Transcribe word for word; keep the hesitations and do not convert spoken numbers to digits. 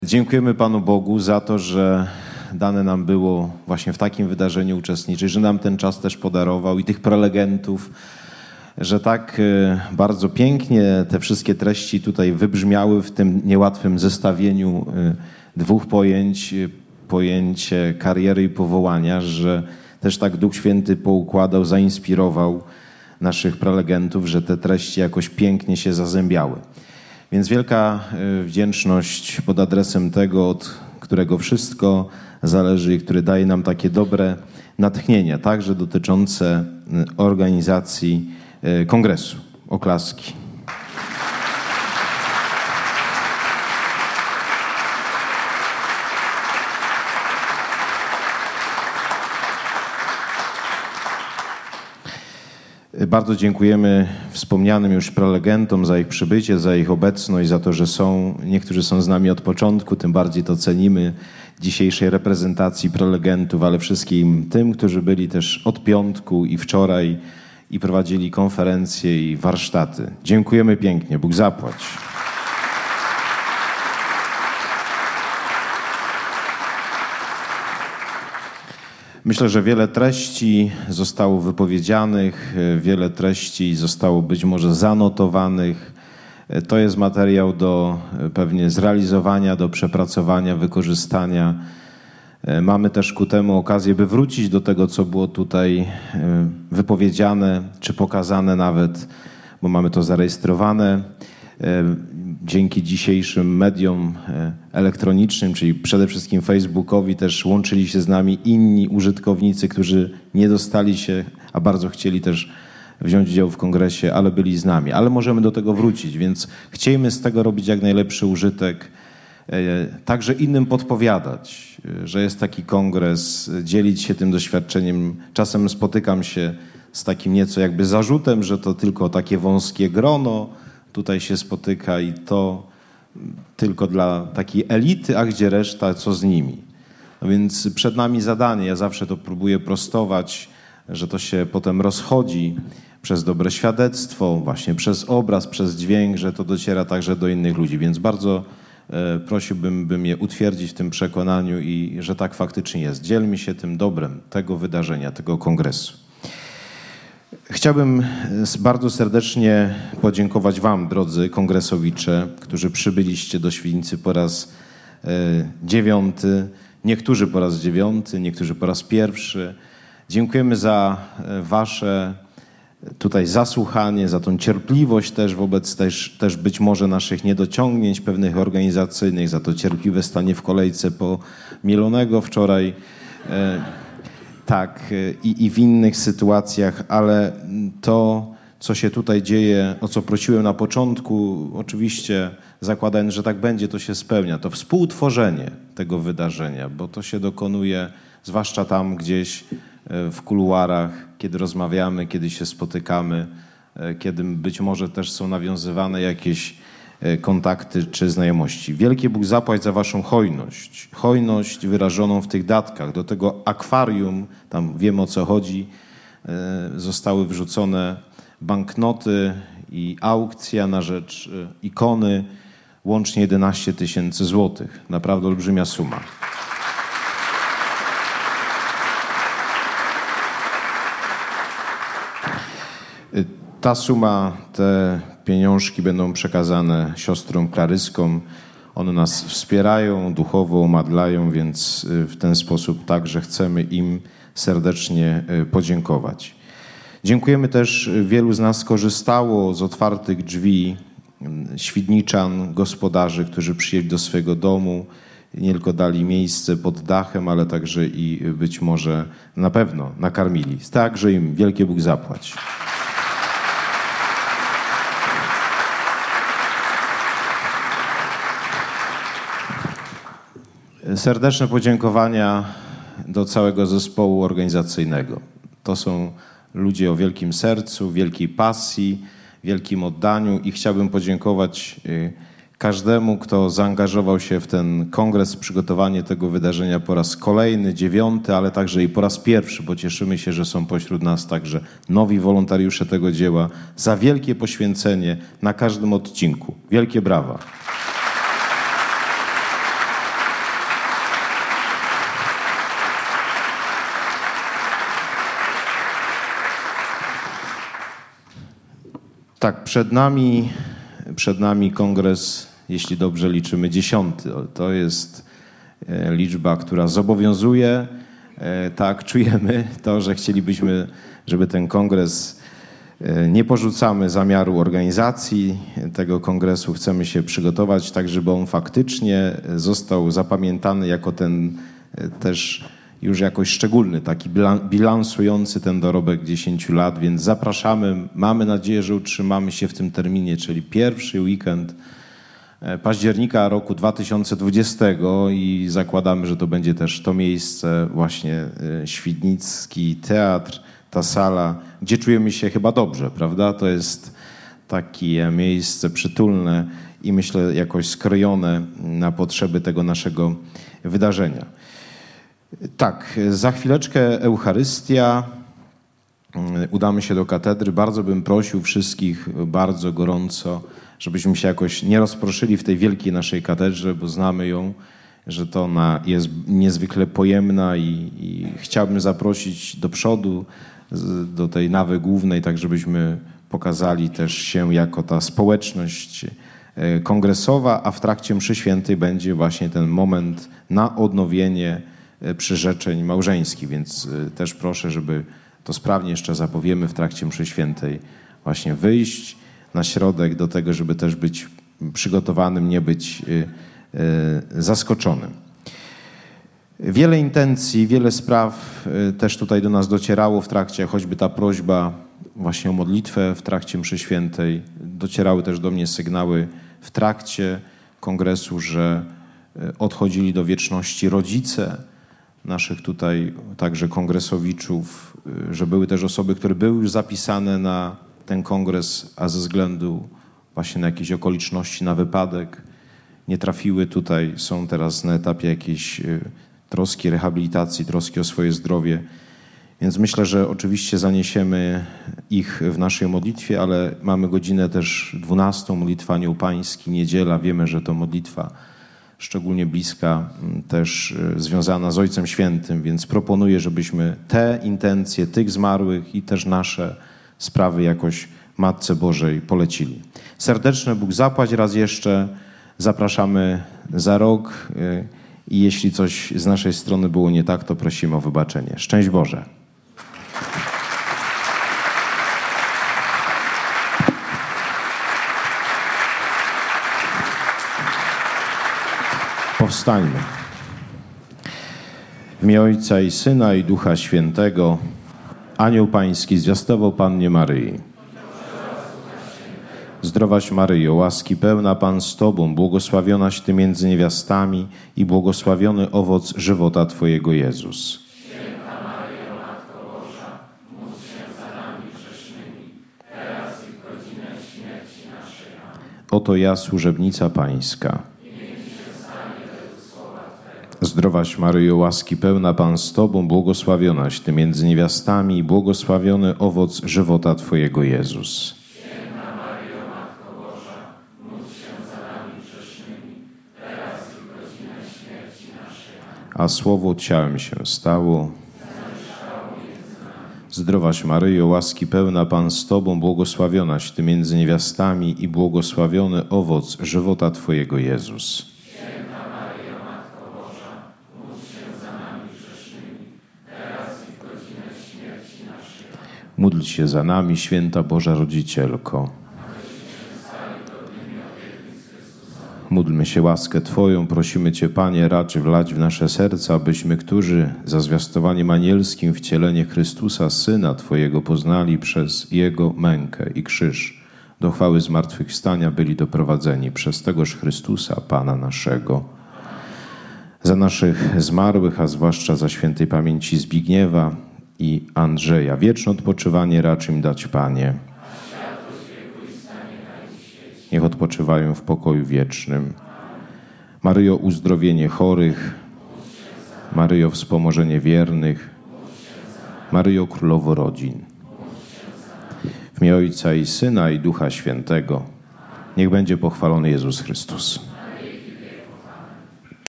Dziękujemy Panu Bogu za to, że dane nam było właśnie w takim wydarzeniu uczestniczyć, że nam ten czas też podarował i tych prelegentów, że tak bardzo pięknie te wszystkie treści tutaj wybrzmiały w tym niełatwym zestawieniu dwóch pojęć, pojęcie kariery i powołania, że też tak Duch Święty poukładał, zainspirował naszych prelegentów, że te treści jakoś pięknie się zazębiały. Więc wielka wdzięczność pod adresem tego, od którego wszystko zależy i który daje nam takie dobre natchnienie, także dotyczące organizacji kongresu. Oklaski. Bardzo dziękujemy wspomnianym już prelegentom za ich przybycie, za ich obecność, za to, że są, niektórzy są z nami od początku, tym bardziej to cenimy dzisiejszej reprezentacji prelegentów, ale wszystkim tym, którzy byli też od piątku i wczoraj i prowadzili konferencje i warsztaty. Dziękujemy pięknie, Bóg zapłać. Myślę, że wiele treści zostało wypowiedzianych, wiele treści zostało być może zanotowanych. To jest materiał do pewnie zrealizowania, do przepracowania, wykorzystania. Mamy też ku temu okazję, by wrócić do tego, co było tutaj wypowiedziane, czy pokazane nawet, bo mamy to zarejestrowane. Dzięki dzisiejszym mediom elektronicznym, czyli przede wszystkim Facebookowi, też łączyli się z nami inni użytkownicy, którzy nie dostali się, a bardzo chcieli też wziąć udział w kongresie, ale byli z nami. Ale możemy do tego wrócić, więc chciejmy z tego robić jak najlepszy użytek, także innym podpowiadać, że jest taki kongres, dzielić się tym doświadczeniem. Czasem spotykam się z takim nieco jakby zarzutem, że to tylko takie wąskie grono tutaj się spotyka i to tylko dla takiej elity, a gdzie reszta, co z nimi. No więc przed nami zadanie, ja zawsze to próbuję prostować, że to się potem rozchodzi przez dobre świadectwo, właśnie przez obraz, przez dźwięk, że to dociera także do innych ludzi. Więc bardzo e, prosiłbym, by mnie utwierdzić w tym przekonaniu i że tak faktycznie jest. Dzielmy się tym dobrem tego wydarzenia, tego kongresu. Chciałbym bardzo serdecznie podziękować Wam, drodzy kongresowicze, którzy przybyliście do Świdnicy po raz e, dziewiąty, niektórzy po raz dziewiąty, niektórzy po raz pierwszy. Dziękujemy za Wasze tutaj zasłuchanie, za tą cierpliwość też wobec też, też być może naszych niedociągnięć pewnych organizacyjnych, za to cierpliwe stanie w kolejce po mielonego wczoraj. E, Tak, i, i w innych sytuacjach, ale to, co się tutaj dzieje, o co prosiłem na początku, oczywiście zakładając, że tak będzie, to się spełnia. To współtworzenie tego wydarzenia, bo to się dokonuje zwłaszcza tam gdzieś w kuluarach, kiedy rozmawiamy, kiedy się spotykamy, kiedy być może też są nawiązywane jakieś kontakty czy znajomości. Wielkie Bóg zapłać za Waszą hojność. Hojność wyrażoną w tych datkach. Do tego akwarium, tam wiemy o co chodzi, zostały wrzucone banknoty i aukcja na rzecz ikony, łącznie jedenaście tysięcy złotych. Naprawdę olbrzymia suma. Ta suma, te pieniążki będą przekazane siostrom klaryskom. One nas wspierają, duchowo umadlają, więc w ten sposób także chcemy im serdecznie podziękować. Dziękujemy też, wielu z nas skorzystało z otwartych drzwi świdniczan, gospodarzy, którzy przyjęli do swojego domu, nie tylko dali miejsce pod dachem, ale także i być może na pewno nakarmili. Także im wielkie Bóg zapłać. Serdeczne podziękowania do całego zespołu organizacyjnego. To są ludzie o wielkim sercu, wielkiej pasji, wielkim oddaniu i chciałbym podziękować każdemu, kto zaangażował się w ten kongres, przygotowanie tego wydarzenia po raz kolejny, dziewiąty, ale także i po raz pierwszy, bo cieszymy się, że są pośród nas także nowi wolontariusze tego dzieła, za wielkie poświęcenie na każdym odcinku. Wielkie brawa. Tak, przed nami, przed nami kongres, jeśli dobrze liczymy, dziesiąty. To jest liczba, która zobowiązuje. Tak, czujemy to, że chcielibyśmy, żeby ten kongres, nie porzucamy zamiaru organizacji tego kongresu. Chcemy się przygotować tak, żeby on faktycznie został zapamiętany jako ten też już jakoś szczególny, taki bilansujący ten dorobek dziesięciu lat, więc zapraszamy. Mamy nadzieję, że utrzymamy się w tym terminie, czyli pierwszy weekend października roku dwa tysiące dwudziestego i zakładamy, że to będzie też to miejsce, właśnie Świdnicki Teatr, ta sala, gdzie czujemy się chyba dobrze, prawda? To jest takie miejsce przytulne i myślę jakoś skrojone na potrzeby tego naszego wydarzenia. Tak, za chwileczkę Eucharystia. Udamy się do katedry. Bardzo bym prosił wszystkich bardzo gorąco, żebyśmy się jakoś nie rozproszyli w tej wielkiej naszej katedrze, bo znamy ją, że to ona jest niezwykle pojemna i, i chciałbym zaprosić do przodu, do tej nawy głównej, tak żebyśmy pokazali też się jako ta społeczność kongresowa, a w trakcie mszy świętej będzie właśnie ten moment na odnowienie przyrzeczeń małżeńskich, więc też proszę, żeby to sprawnie jeszcze zapowiemy w trakcie mszy świętej, właśnie wyjść na środek do tego, żeby też być przygotowanym, nie być zaskoczonym. Wiele intencji, wiele spraw też tutaj do nas docierało w trakcie, choćby ta prośba właśnie o modlitwę w trakcie mszy świętej. Docierały też do mnie sygnały w trakcie kongresu, że odchodzili do wieczności rodzice naszych tutaj także kongresowiczów, że były też osoby, które były już zapisane na ten kongres, a ze względu właśnie na jakieś okoliczności, na wypadek nie trafiły tutaj, są teraz na etapie jakiejś troski, rehabilitacji, troski o swoje zdrowie. Więc myślę, że oczywiście zaniesiemy ich w naszej modlitwie, ale mamy godzinę też dwunastą, modlitwa Anioł Pański, niedziela. Wiemy, że to modlitwa szczególnie bliska, też związana z Ojcem Świętym, więc proponuję, żebyśmy te intencje tych zmarłych i też nasze sprawy jakoś Matce Bożej polecili. Serdeczne Bóg zapłać raz jeszcze. Zapraszamy za rok i jeśli coś z naszej strony było nie tak, to prosimy o wybaczenie. Szczęść Boże. Powstańmy. W imię Ojca i Syna i Ducha Świętego. Anioł Pański zwiastował Pannie Maryi. Zdrowaś Maryjo, łaski pełna Pan z Tobą, błogosławionaś Ty między niewiastami i błogosławiony owoc żywota Twojego Jezus. Święta Maryjo, Matko Boża, módl się za nami grzesznymi, teraz i w godzinę śmierci naszej. Amen. Oto ja, służebnica Pańska. Zdrowaś Maryjo, łaski pełna Pan z Tobą, błogosławionaś Ty między niewiastami i błogosławiony owoc żywota Twojego Jezus. Święta Maryjo, Matko Boża, módl się za nami grzesznymi, teraz i w godzinę śmierci naszej. A Słowo ciałem się stało. Zdrowaś Maryjo, łaski pełna Pan z Tobą, błogosławionaś Ty między niewiastami i błogosławiony owoc żywota Twojego Jezus. Módl się za nami, święta Boża Rodzicielko. Módlmy się łaskę Twoją, prosimy Cię, Panie, racz wlać w nasze serca, abyśmy, którzy za zwiastowaniem anielskim wcielenie Chrystusa, Syna Twojego, poznali przez Jego mękę i krzyż, do chwały zmartwychwstania byli doprowadzeni przez tegoż Chrystusa, Pana naszego. Za naszych zmarłych, a zwłaszcza za świętej pamięci Zbigniewa i Andrzeja. Wieczne odpoczywanie racz im dać, Panie. Niech odpoczywają w pokoju wiecznym. Maryjo, uzdrowienie chorych. Maryjo, wspomożenie wiernych. Maryjo, Królowo rodzin. W imię Ojca i Syna i Ducha Świętego. Niech będzie pochwalony Jezus Chrystus.